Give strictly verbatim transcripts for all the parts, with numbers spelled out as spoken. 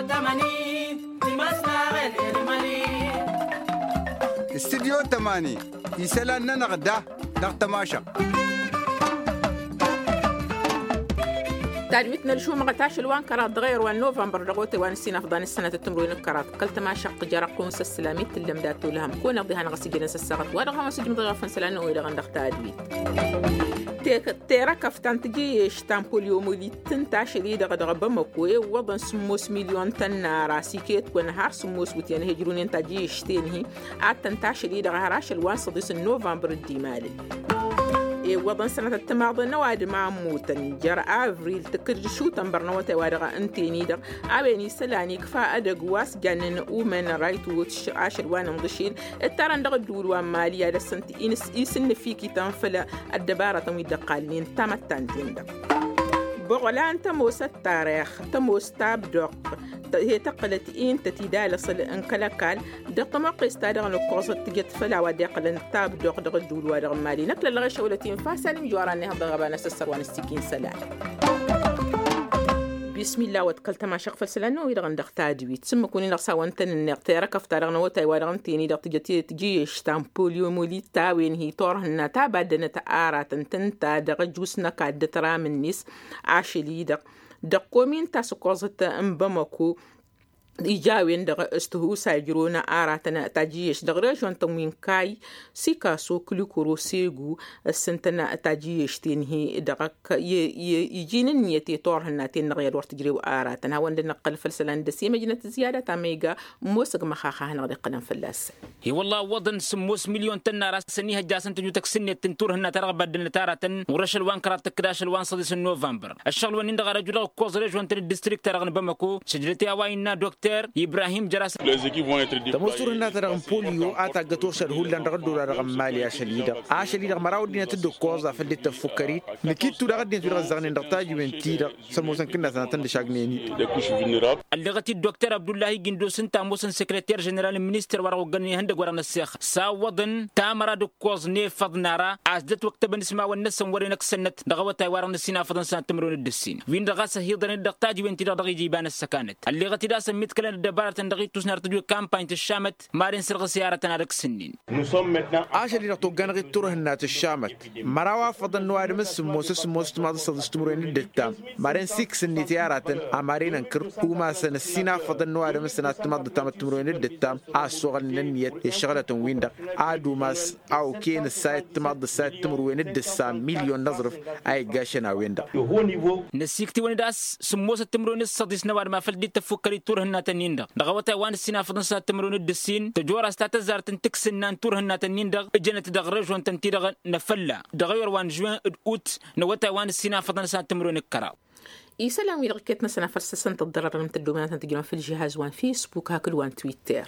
استديو تماني يسألنا نغدا نغتماشا تعلمتنا لشو مقطعش الوان كرات غير وان نوفمبر رغوتي وان سينا فضان السنة التمرين الكرات قلت ما شق جرق ونس السلامي تلم داتو لهم كون أغضيها نغسي جنس السغط ورغم سجم ضغفن سلانو إلى غندق تادويت تيرا كفتان تجي شتامبول يومولي تنتاش لي دغ دغ بمكوي وضن سموس مليون تن راسيكيت ونهار سموس وتين هجرون انتاجي شتينهي عاد تنتاش لي دغ هراش الوان صديس نوفمبر الديمالي وضن سنة التماضي نواد مع موتن جر أفريل تكرج شو تنبرنا وتوارغ أنتيني در عبيني سلاني كفاء أدقواس جانن أومن رايت وتش عشر وانا مضشين التارن دغ الدول وماليا لسنت إنس إيسن فيكي تنفل الدبارة تميد قالين تامتان دين در بغلان تموس التاريخ تموس تابدوق هي تقلت إن تتدال صل انكلكال دق ما قيستا دغ القرصة تجت فلا ودقل التاب دق دغ الدول ودغ مالي نقل اللغة شولتين فاسلم جواراني هذا غبان السر وان السكين سلام بسم الله وتكلت ما شق فلسلانو يدغن دغ تادوي تسمى كوني نغسا وانتن النغتيرا كفتارغنا وتاي ودغن تيني دغ تجتي تجي شتامبوليو مولي تاوين هي طورهنا تابادنا تآرا تنتنتا دغ جوسنا كاد ترا من نيس عاشلي دغ دقومين تاسقوزة أمبمكو إيجاوين دغ استهو ساجرونا آراتنا تاجيش دغ ريجون تمين كاي سيكاسو كلوكورو سيغو السنتنا تاجيش تنهي دغ يجين النيتي طورهنا تين نغير ورت جريو آراتنا وان نقل فلسلان دسي مجنة زيادة تاميغا موسق مخاخا هنغدي قلم فلاس هي والله وضن سموس مليون تن راس سنيها جاسن تنجو تكسني تنتور هنا ترغب دن تارة ورش الوان كرات تكداش الوان صديس نوفمبر الشغل وان دغ رجل كوز ريجون تن الديستريكت ترغن بمكو سجلتي اواينا دكتور إبراهيم جراس تمصر الناس رغم بوليو آتا قطوش الهولان رغدو رغم مالي عشليدا عشليدا مراودين تدو كوزا فلي تفكريت نكيتو رغدين تدو رغزغنين رغتاجي من تيرا سموسن كنا سنتن دشاقنيني اللغة الدكتور عبد الله جندو سنتا موسن سكرتير جنرال المنستر ورغغني هندق وران السيخ ساوضن تامرا دو كوز نيفض نارا عزدت وقت بنسمع والنسن ورينك سنت دغوتا وران السينا فضن سنة تمرون الدسين وين دغاسة هيضن الدقتاجي وين تيرا دغي جيبان السكانت اللغة دا سميت كلا الدبارة تندغي تسنر تجو كامباين الشامت مارين سرغ سيارة نارك سنين عاشر لنا توقان غي تروه النات الشامت مراوا فضل نوار مس موسى سموس تماضي صدستمرين الدتام مارين سيكس النتيارة أمارين انكر وما سن السينا فضل نوار مس نات تماضي تامت تمرين الدتام عالصغل لنيت الشغلة ويندا عادو ماس أو كين السايت تماضي السايت تمرين الدسام مليون نظرف أي قاشنا ويندا نسيكتي ونداس سموس التمرين الصديس نوار ما فلدي تفكري تروه النات النيندا دغوتا وان السينا فضن سنة تمرون الدسين تجور استاتزار تنتكسن نان تور هنا تنين دغ جنة دغرج وان تنتي دغ نفلا دغير وان جوان اوت نوتا وان السينا فضن سنة تمرون الكرا يسلام يلقيتنا سنة فرسسن تضرر من تدومات تنتجون في الجهاز وان فيسبوك هاكل وان تويتر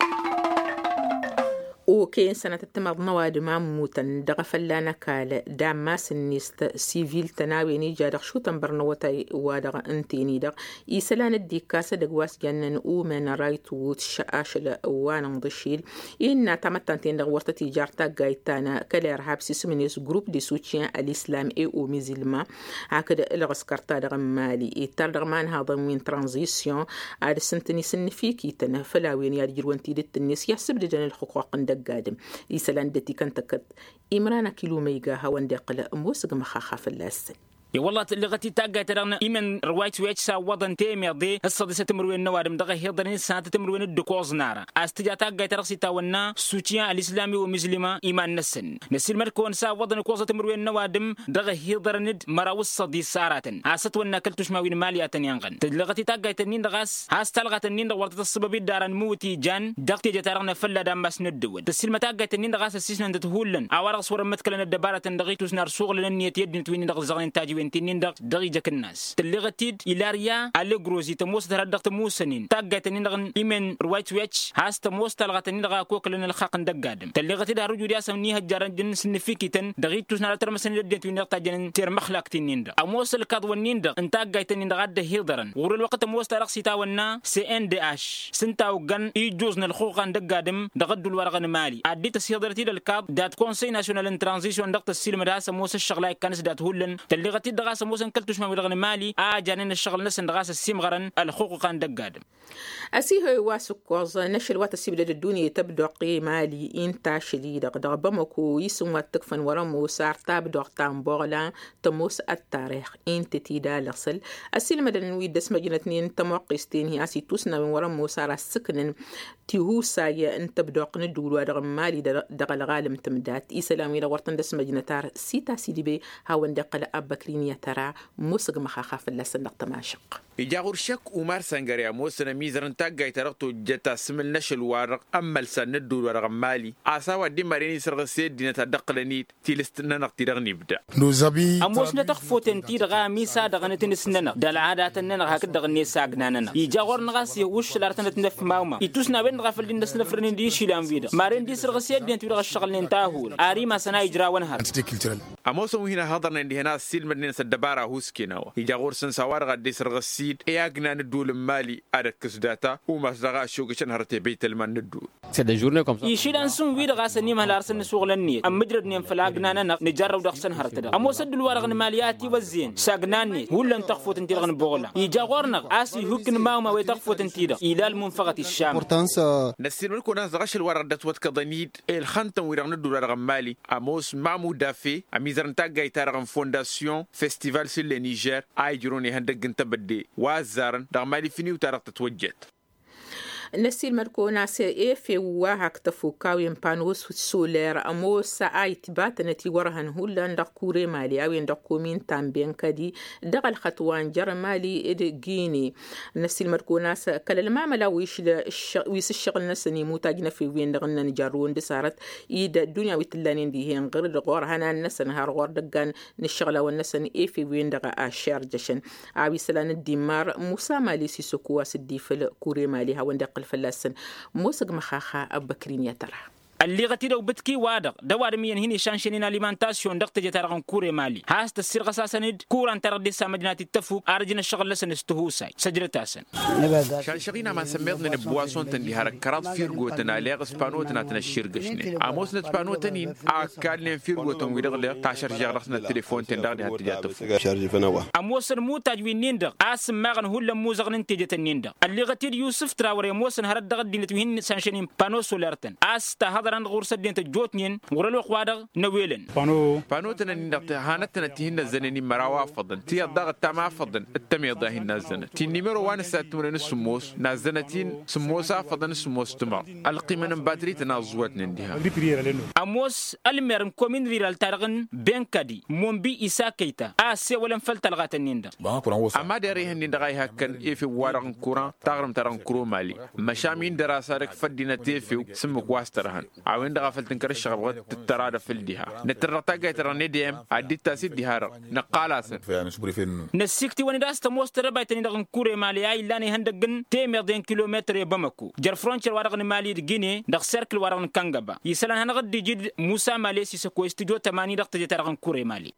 وكين سنة التمر نواد ماموتن دغ فلانا كال دام ماس النيست سيفيل تناويني جادغ شو تنبرنا وتاي وادغ انتيني دغ يسلان الديكاسة دغواس جنن اومن رايت وتشاشل وانا مضشيل إنا تمتنتين دغ ورطة تجارتا غايتانا كالارهاب سيسمنيس جروب دي سوتيان الإسلام اي او ميزيلما هكذا الغسكرتا دغ مالي إتار دغ مان هذا من ترانزيسيون عاد سنتني سنفيكي تنفلاوين يا جروانتي دتنيس يحسب لجن الحقوق قادم يسلان دتي كنتكت إمرانا كيلو ميجا هوان دقل موسق مخاخا في اللاسن يا والله اللغتي تاجت ترى إيمن روايت ويتشا وضن تيمير دي الصديسة تمروين نوارم دغه هيدرين سنة تمروين الدكوز نارا استجا تاجت رأسي تاونا سوتيان الإسلامي ومسلمة إيمان نسن نسيل مركون سا وضن كوزة تمروين نوادم دغه هيدرند مراوس صديس ساراتن عاست ونا كلتوش ماوين مالياتن ينغن اللغتي تاجت النين دغاس هاستلغت النين دغورت السبب دارن موتي جان دغتي جتارنا فلا دام بس ندود تسيل متاجت النين دغاس السيسن تتهولن أورغ صور متكلن الدبارة دغيتوس نار شغل النية يدن توين دغ زغين تاجي تنين دغ دغيجك الناس تلغتيد إلاريا ألغروزي تموس تردغ تموسنين تاقات نندغن إيمن روايت ويتش هاس تموس تلغت نندغا كوكلن الخاق ندقادم تلغتيد هرجو دياسم نيها جارن جن سنفيكيتن دغيتوس نار ترمسن رديت وينغتا جن تير مخلاقتين نندغ أموس الكاد والنندغ انتاقات نندغا ده هيدرن ورو الوقت موس ترقسي تاونا سي ان دي اش سنتاو غن يجوزن الخوق ندقادم دغدو الورغن مالي عدي تسيدرتيد الكاد دات كونسي ناسيونال ترانزيشن دغت السيلم داس موس الشغلاي كانس دات هولن تلغتيد سيد دغاس موسن كلتوش ما ولغن مالي اجانين الشغل نسن دغاس السيمغرن الحقوق كان دقادم أسيه واسكوز نشل واتسيب الدنيا تبدو قيمالي إنتا شديدة قدر بمكو يسمى تكفن ورمو سار تابدو قطام بغلا تموس التاريخ إنت تيدا لغسل السلمة دنوي دس مجنتنين تموقستين هي أسي توسنا من ورمو سار السكنن تيهو سايا انت بدو قندول ودغ مالي دغ الغالم تمدات إسلامي لورتن دس مجنتار سيتا سيدي بي هاون دقل أبكرين يترى موسق مخاخا في اللسن تماشق إجاغور شك ومار سنغريا موسنا ميزرن تاقاي ترقتو جتا سمل نشل وارق أما لسان ندول ورغ مالي عساوا دي ماريني سرغسيد دينا تدقلنيت تيلستنا نقتي رغني بدا نوزابي أموس نتخفوتن تيرغا ميسا دغنتن سننا دال عادات ننغ هاك دغني ساقناننا إجاغور نغاسي وش لارتنت نف ماوما يتوسنا بين غافل دين دس نفرين دي شيلان فيدا مارين دي سرغسيد دين تبرغ الشغل ننتاهول آري ما سنا إجرا ونهار أموس وهنا هضرنا دي هنا السيل مدينة الدبارة هوسكيناوا إجاغور سنسوار غدي سرغسيد إياقنا ندول المالي أدك كسداتا وما سرغا شوكشن هرتي بيت المال ندول يشيلان سن ويد غاسني مهلارسن سوغلني أم مجرد نيم فلاقنا نق نجرب دخسن هرتدا أمو سد الورغن مالياتي والزين ساقناني ولن تخفوت انتيرغن بغلا يجاغورنق آسي هكن ماوما ويتخفوت انتيرغ إلى المنفقة الشام نسير منكو ناس غش الورغ دتوت كضنيد الخنتم ويرغن ندول ورغن مالي أموس مامو دافي أميزرن تاقاي تارغن فونداسيون فيستيفال سي لنيجر آي جروني هندق انتبدي وازارن دغمالي فيني وتارغ تتوجد نسيل مركونا سي اي في واحد تفوكاو يمبانوس سولير امو ساي تباتنا تي ورهن هولا ندكوري مالي او ندكومين تامبين كدي دغل خطوان جر مالي اد جيني نسيل مركونا س كل ما ملا ويش ويس الشغل نسني موتاجنا في وين دغنا نجرون دي صارت يد الدنيا ويتلانين دي هين غير دغور هنا نسن هار غور دغان نشغله والنسن اي في وين دغ اشار جشن اوي سلان الدمار موسى مالي سيسوكوا سدي في كوري مالي ها وندق الفلاسن موسق مخاخا أبكرين يترى اللي غتيرو بتكي وادق دوار مين هني شانشينين اليمانتاسيون دقت جتارغن كوري مالي هاست السير غساسند كوران تردي سامجنات التفوق ارجن الشغل لسن استهوساي سجلتاسن شانشينا ما سميرنا نبواسون تندي هركرات فيرغو تناليغ سبانو تناتنا الشيرغشني اموس نتبانو تنين اكالن فيرغو تنويدغ تاشر جارسنا التليفون تندغ هتجاتف شارجي فنوا اموس الموتاج وينيندغ اسم ماغن هول موزغن تيجتنيندغ اللي غتير يوسف تراوري موسن هرد غدين توهين شانشينين بانو سولارتن است هذا ران غور سدين تجوتنين ورلو قوادغ نويلن بانو بانو تنين دقت هانتنا تهين زنني مراوا فضن تي الضغ تما فضن التمي ضاهن زن تي نيميرو وان ساتمن السموس نازنتين سموسا فضن السموس تما القيمه من باتري تنازوت نديها اموس المرم كومين فيرال تارغن بنكدي مومبي اساكيتا اسي ولن فلتلغاتنين اما داري هني دغاي هكن يفي وارن كوران تاغرم تران كرو مالي مشامين دراسارك فدينا تيفي سمك واسترهن عوين دغا فلتن كرش غبغت تتراد فلديها نترطاقه ترى نديم عدي تاسيد ديها نقالاسن نسيكتي وني داست موستر بايتني دغن كوري مالي اي لاني هندغن تيمردين كيلومتر بمكو جر فرونتير ورغن مالي غيني دغ سيركل ورغن كانغابا يسلان هنغدي جد موسى مالي سيسكو استوديو ثمانية دغ تجي ترغن كوري مالي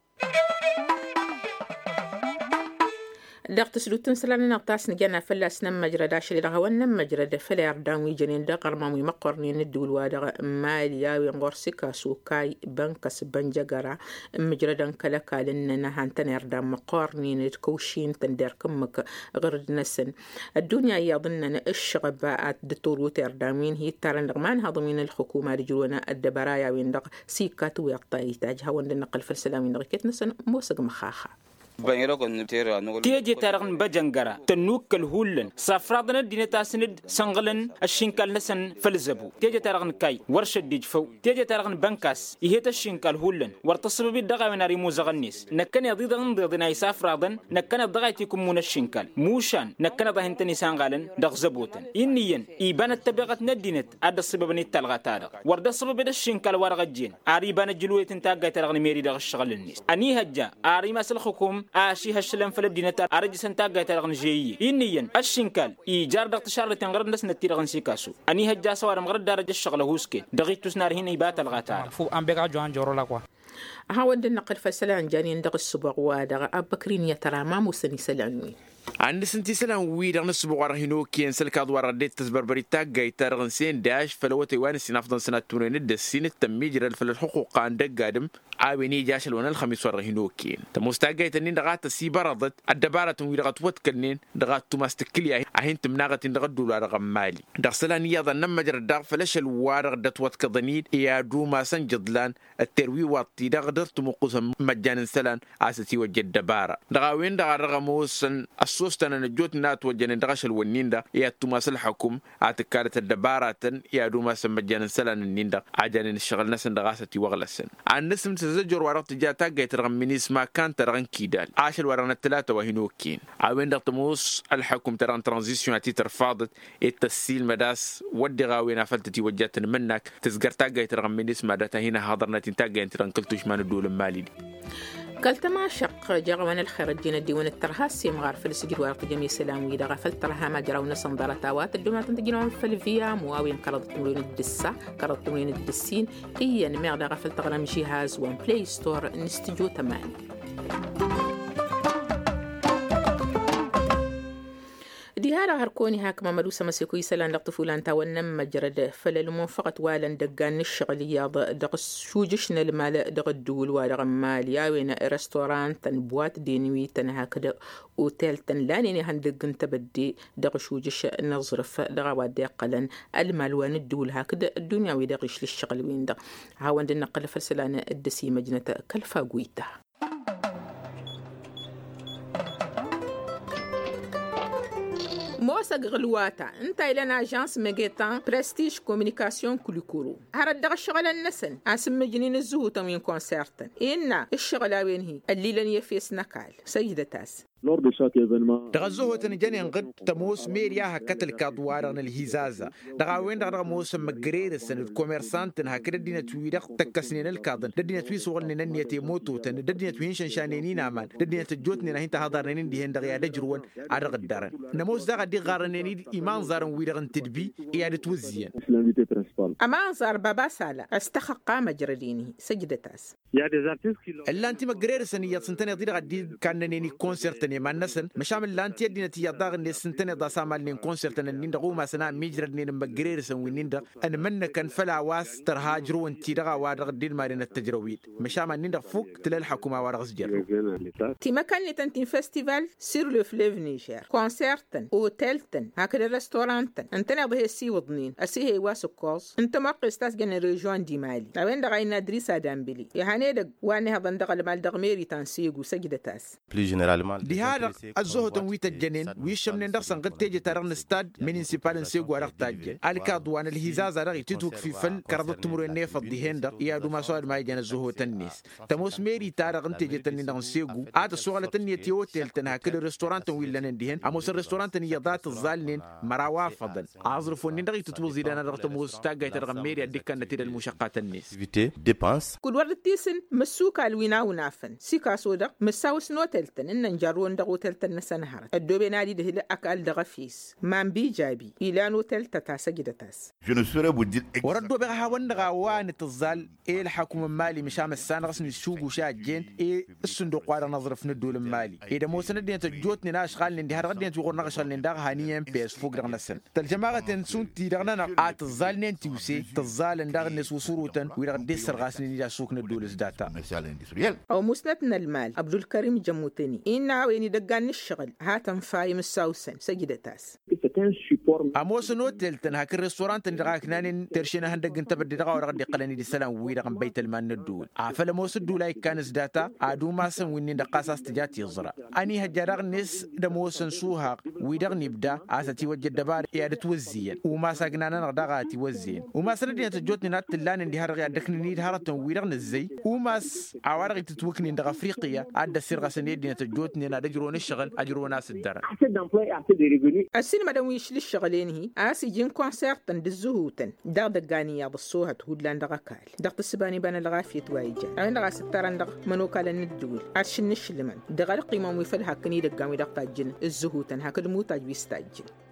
دقت سلوتن سلام نقطاس نجنا فلاس نم مجرى داش اللي رهون نم مجرى دفلا يردان ويجنين دقر ما مقرنين ندول وادغ ماليا وينغورسكا سوكاي بنكس بنجغرا مجرى دان كلا كالن هانتن يردان مقرنين تكوشين تندر كمك غرد نسن الدنيا يظنن الشغبات دتور وتردامين هي ترى نغمان هضمين الحكومه رجلونا الدبرايا ويندق سيكات ويقطايتاج هون النقل في السلام نغكت نسن موسق مخاخه تيجي تارغن بجنجرا تنوك الهولن سافرادنا دينا تاسند سنغلن الشينكال نسن فلزبو تيجي تارغن كاي ورشد ديجفو تيجي تارغن بنكاس يهيت الشينكال هولن ورتصب بالدغا وناري موزغنيس نكن يضيدن ضدنا يسافرادن نكن الضغايتكم من الشينكال موشان نكن ضهنتني سانغالن دغزبوتن انيين ايبان التبغت ندينت اد السبب ني تلغاتادا ورد السبب الشينكال ورغجين اريبان الجلويت انتا تارغن ميري دغ الشغل النيس اني هجا اري مسلخكم آشي هالشلم فلب دينتا أرجع سنتاجا ترغن جيي إنيا الشنكال إيجار دقت شارة تنغرد ناس نتيرغن سيكاسو أني هالجاسة وارم غرد درجة الشغل هوسكي دقيت تسنار هنا يبات الغاتار فو أم بيجا جوان جورو لقوا هاود النقل فسلان جانين دق السبق وادغ أبكرين يترى ما موسني سلانوي عند سنتي سلام ويدا نسبو ورا هنو كين سلكاد ورا ديت تزبربري تاغاي تارغنسين داش فلوتي وان سين افضل سنه تورين الدسين التميجر الفل الحقوق عند قادم عاوني جاش الون الخميس ورا هنو كين تمستاغاي تنين دغات سي برضت الدباره ويدا غتوت كنين دغات تماستكليا اهين تمناغت دغ دولار غمالي دغسلان يضا نمجر دغ فلش الوارغ دتوت كضنيد يا دوما سنجدلان التروي واتي دغ درت مقوسم مجان سلان اساسي وجد دباره دغاوين دغ رغموسن السوستن نجوت نات وجن دغش الونين دا يا توماس الحكم اعتكارت الدبارات يا دوما سمجان سلان النيندا عجن الشغل ناس دغاستي وغلسن عن نسم تزجر ورقت جاتا جيت رغم مينيس ما كان ترغن كيدال عاشر ورنا الثلاثه وهنوكين عاوين دغ تموس الحكم تران ترانزيشن اتي ترفاضت التسيل مداس ودي غاوينا فلتتي وجات منك تزقر تاجي ترغم مينيس ما داتا هنا حاضرنا تنتاجي انت رنقلتوش ما ندول المالي دي قلت ما شق جغوان الخير الجنة ديون الترهاسي مغار في السجل ورق جميع سلام ويدا غفل ترها ما جراونا صندارتاوات الدوما تنتجنون في الفيا مواوين كرض تمرين الدسة كرض تمرين الدسين إيا نميغ غفل تغرم جهاز وان بلاي ستور نستجو تماني ديهارا هركوني هاكما مدوسة مسيكو يسالان لق طفولان تاوانم مجرد فلالمون فقط والان دقان الشغلية دق شوجشنا المال دق الدول ودق ماليا وين رستوران تن بوات دينوي تن هكذا اوتيل تن لانيني هندقن تبدي دق شوجش نظرف دق وادي قلن المال وان الدول هكذا الدنيا ويدقش للشغل وين دق هاوان دي نقل فلسلان الدسي مجنة كالفا قويته موسى غلواتا انت الى اجانس ميغيتان برستيج كوميونيكاسيون كوليكورو هرد الشغل النسن اسم جنين الزهو تمين كونسيرتن ان الشغل وين هي اللي لن يفيس نكال سيدة تاس دغزوه تنجاني انقد تموس ميريا هكتل كادوارن الهزازة دغاوين دغا موس مغرير سن الكوميرسانت هكذا دينا تويدق تكسنين الكادن ددينا توي سوغلن نيتي موتو تن ددينا توين شنشانينين امان ددينا تجوتني هنت هضرنين دي هند غيا دجرون ادغ الدار نموس دغا دي غارنين ايمان زارن ويدغن تدبي اياد توزيان امان زار بابا سالا استحق مجرديني سجدتاس الا انت مغرير سن يا سنتني دي غدي كانني كونسيرت ما النسن مشامل لانتي دينا تي داغ ني سنتني دا سامال نين كونسيرت نين دغو ما سنا ميجرد نين مغرير سن وين دا ان من كان فلا واس ترهاجرو انت دغا وادغ دين مارين التجرويد مشامل نين فوق تل الحكومه ورغز جر تي مكان تنتين فيستيفال سير لو فليف نيجر كونسيرتن اوتيلتن هكذا ريستورانتن انت نبه سي وضنين اسي هي واسكوز انت مقستاس جن ريجون دي مالي وين دغا ندريس دامبلي يعني دغ واني هذا دغ المال دغ ميري تنسيغو سجدتاس بلي جينيرالمون هذا الزهد ويت الجنين ويشم ندرس قد تيجي ترى استاد مينيسيبال نسيغو رق تاج الكادوان الهزاز رغي تتوك في فن كرد تمر نيف الدهند يا دوما صاد ما يجن الزهد الناس تموس ميري تارغ انت تيجي تنين نسيغو هذا سؤال تنيه تيوتيل تنها كل ريستورانت ويلا ندهن اموس الريستورانت ني ذات الظالين مراوا فضل اعرفوا ان دغي تتوزي لنا رغت موس تاجي ترغ ميري ديك نتيجه المشقات الناس فيتي ديبانس كل ورد تيسن مسوك الوينا ونافن سيكا سودا مساوس نوتلتن ان نجرون دغو تلتن نسنهر الدوبي نادي ده اكل دغفيس مان بي جابي الى تلتا تاسجدتاس جو نسوري بودي وردو بها وندغا وان تزال ايه الحكومه المالي مشام السان رسمي السوق وشاجين ايه الصندوق ولا نظرف ندول المالي اذا مو سندين تجوتني ناش قال لي هر غدين تقول نغشل ندغ هانيام بيس فوق دغ نسن الجماعه تنسون تي دغنا اتزال ننتيوسي تزال ندغ نس وسروتن ويرغ ديسر غاسني دا سوق ندول داتا او مسنتنا المال عبد الكريم جموتني ان وين دغان الشغل هاتم فايم الساوسن سجدتاس اموس نوتل تنها كريستورانت ندغاك نان ترشينا هندق انت بدي دغا ورغ دي قلني دي سلام وي رقم بيت المال ندول عفل موس دولاي كانس داتا ادو ما سن وين دقاساس تجاتي يزرا اني هجرغ نس دموس سوها وي دغ نبدا اساتي وجد دبار يا توزين وما سغنانا دغاتي وزين وما سندي تجوتني نات لان دي هرغ دكني دي هرتن وي دغ نزي وماس عوارغ تتوكني دغ افريقيا اد سيرغ سني دي تجوتني نا دجرون الشغل اجرو ناس الدرا السينما دويش للشغلين هي اسي جين كونسيرت دزهوتن دغ دغانيا بصوها تهودلان دغكال دغ تسباني بان الغافيت وايجا عند غا ستران دغ منوكال الندول ارشن الشلمن دغ القيمه ويفل هكني دغامي دغ تاجن الزهوتن هكل موتاج بيستاجن